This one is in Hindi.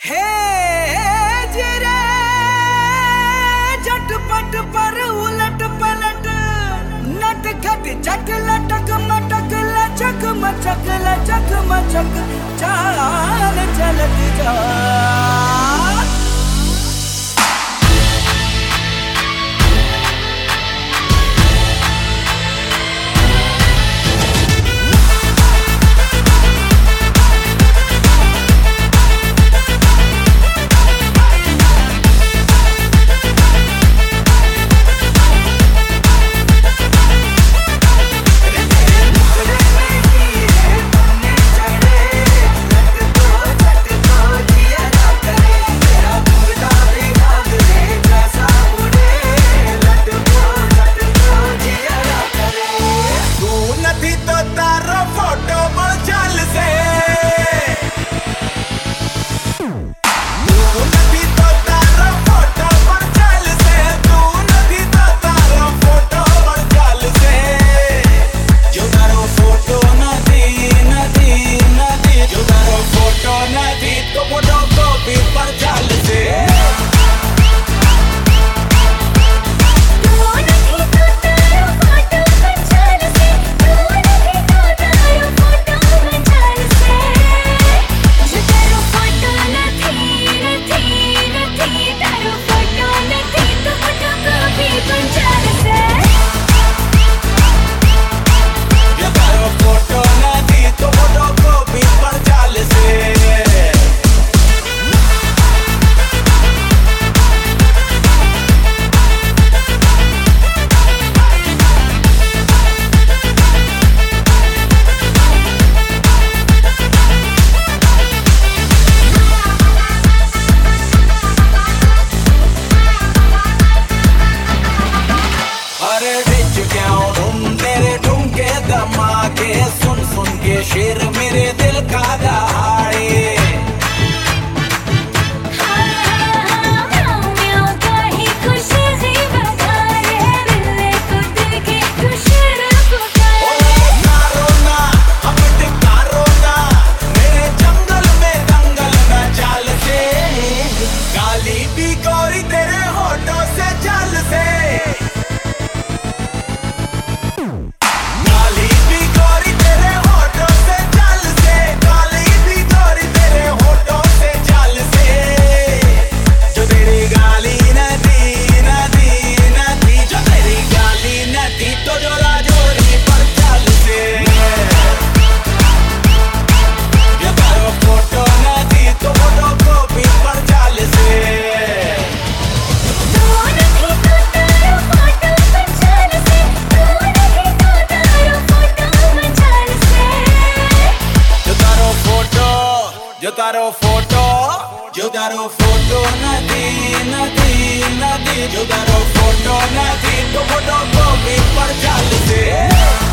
हे जरे झटपट पर उलट पलट नट खट चक लटक मटक लचक मचक लचक मचक चाल चलत जा। सुन सुन के शेर मेरे दिल का दहाड़े जंगल में दंगल न चाल से गाली भी गोरी तेरे होठों से जल से Yo तारो फोटो नदी नदी नदी जो तारो फोटो नदी तो फोटो को भी पर चाल से